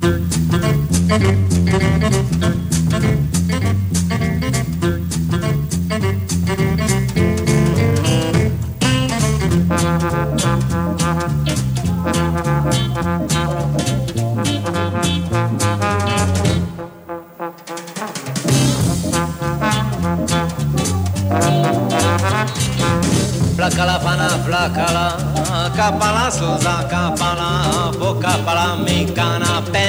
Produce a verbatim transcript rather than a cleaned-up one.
Flacala, fana, flacala, capala, suza, capala, boca, pala, micana,